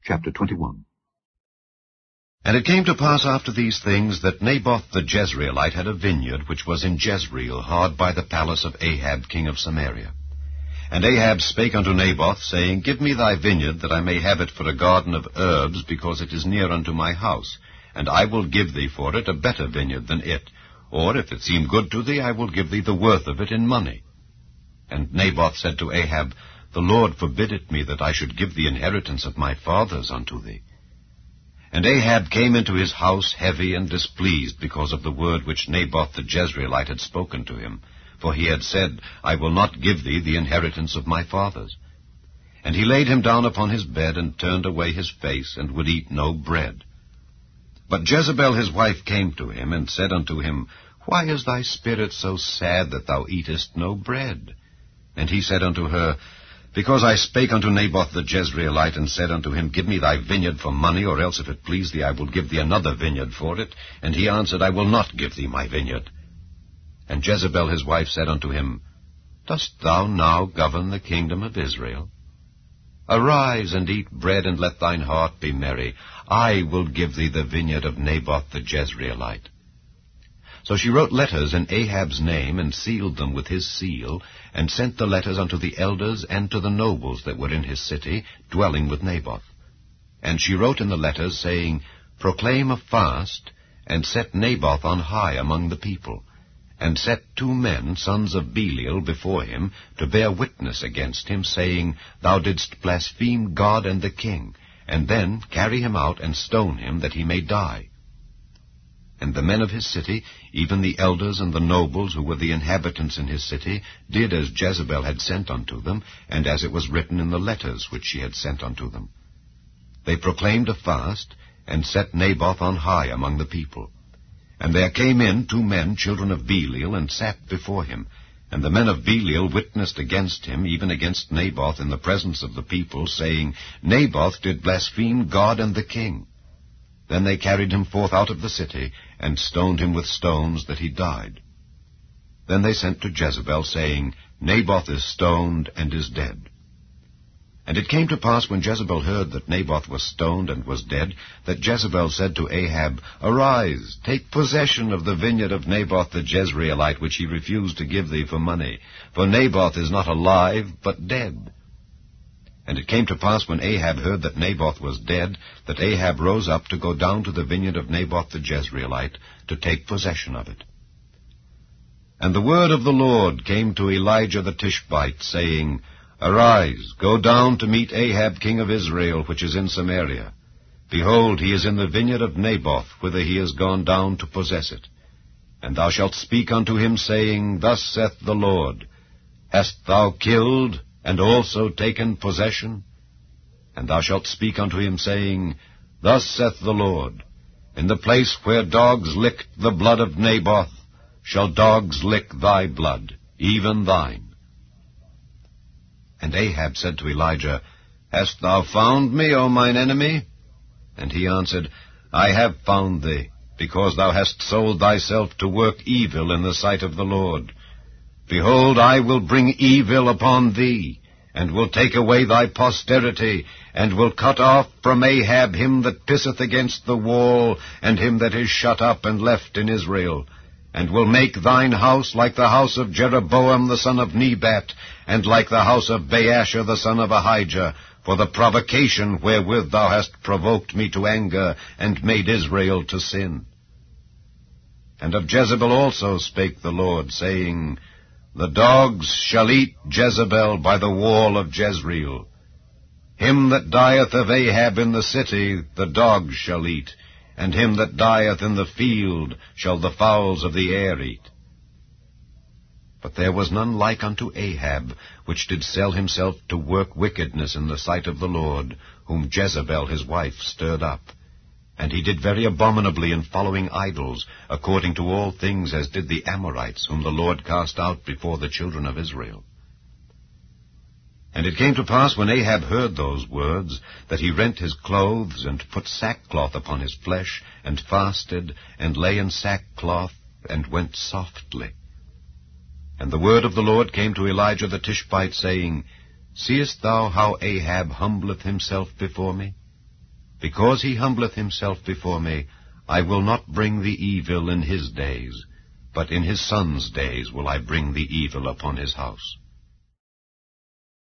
Chapter 21. And it came to pass after these things that Naboth the Jezreelite had a vineyard which was in Jezreel, hard by the palace of Ahab king of Samaria. And Ahab spake unto Naboth, saying, Give me thy vineyard, that I may have it for a garden of herbs, because it is near unto my house, and I will give thee for it a better vineyard than it. Or, if it seem good to thee, I will give thee the worth of it in money. And Naboth said to Ahab, The Lord forbid it me that I should give the inheritance of my fathers unto thee. And Ahab came into his house heavy and displeased because of the word which Naboth the Jezreelite had spoken to him. For he had said, I will not give thee the inheritance of my fathers. And he laid him down upon his bed, and turned away his face, and would eat no bread. But Jezebel his wife came to him, and said unto him, Why is thy spirit so sad that thou eatest no bread? And he said unto her, Because I spake unto Naboth the Jezreelite, and said unto him, Give me thy vineyard for money, or else if it please thee I will give thee another vineyard for it. And he answered, I will not give thee my vineyard. And Jezebel his wife said unto him, Dost thou now govern the kingdom of Israel? Arise and eat bread, and let thine heart be merry. I will give thee the vineyard of Naboth the Jezreelite. So she wrote letters in Ahab's name, and sealed them with his seal, and sent the letters unto the elders and to the nobles that were in his city, dwelling with Naboth. And she wrote in the letters, saying, Proclaim a fast, and set Naboth on high among the people, and set 2 men, sons of Belial, before him, to bear witness against him, saying, Thou didst blaspheme God and the king, and then carry him out and stone him, that he may die. And the men of his city, even the elders and the nobles who were the inhabitants in his city, did as Jezebel had sent unto them, and as it was written in the letters which she had sent unto them. They proclaimed a fast, and set Naboth on high among the people. And there came in 2 men, children of Belial, and sat before him. And the men of Belial witnessed against him, even against Naboth, in the presence of the people, saying, Naboth did blaspheme God and the king. Then they carried him forth out of the city, and stoned him with stones, that he died. Then they sent to Jezebel, saying, Naboth is stoned, and is dead. And it came to pass, when Jezebel heard that Naboth was stoned and was dead, that Jezebel said to Ahab, Arise, take possession of the vineyard of Naboth the Jezreelite, which he refused to give thee for money. For Naboth is not alive, but dead. And it came to pass, when Ahab heard that Naboth was dead, that Ahab rose up to go down to the vineyard of Naboth the Jezreelite, to take possession of it. And the word of the Lord came to Elijah the Tishbite, saying, Arise, go down to meet Ahab king of Israel, which is in Samaria. Behold, he is in the vineyard of Naboth, whither he is gone down to possess it. And thou shalt speak unto him, saying, Thus saith the Lord, Hast thou killed, and also taken possession? And thou shalt speak unto him, saying, Thus saith the Lord, In the place where dogs licked the blood of Naboth, shall dogs lick thy blood, even thine. And Ahab said to Elijah, Hast thou found me, O mine enemy? And he answered, I have found thee, because thou hast sold thyself to work evil in the sight of the Lord. Behold, I will bring evil upon thee, and will take away thy posterity, and will cut off from Ahab him that pisseth against the wall, and him that is shut up and left in Israel, and will make thine house like the house of Jeroboam the son of Nebat, and like the house of Baasha the son of Ahijah, for the provocation wherewith thou hast provoked me to anger, and made Israel to sin. And of Jezebel also spake the Lord, saying, The dogs shall eat Jezebel by the wall of Jezreel. Him that dieth of Ahab in the city the dogs shall eat, and him that dieth in the field shall the fowls of the air eat. But there was none like unto Ahab, which did sell himself to work wickedness in the sight of the Lord, whom Jezebel his wife stirred up. And he did very abominably in following idols, according to all things as did the Amorites, whom the Lord cast out before the children of Israel. And it came to pass, when Ahab heard those words, that he rent his clothes, and put sackcloth upon his flesh, and fasted, and lay in sackcloth, and went softly. And the word of the Lord came to Elijah the Tishbite, saying, Seest thou how Ahab humbleth himself before me? Because he humbleth himself before me, I will not bring the evil in his days, but in his son's days will I bring the evil upon his house.